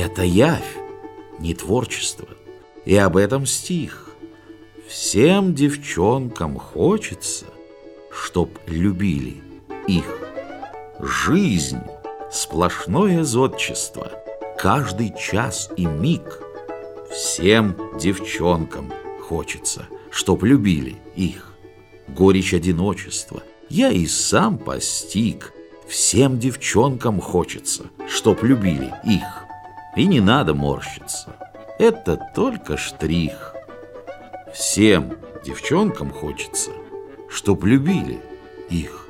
Это явь, не творчество. И об этом стих. Всем девчонкам хочется, чтоб любили их. Жизнь — сплошное зодчество, каждый час и миг. Всем девчонкам хочется, чтоб любили их. Горечь одиночества я и сам постиг. Всем девчонкам хочется, чтоб любили их. И не надо морщиться, это только штрих. Всем девчонкам хочется, чтоб любили их.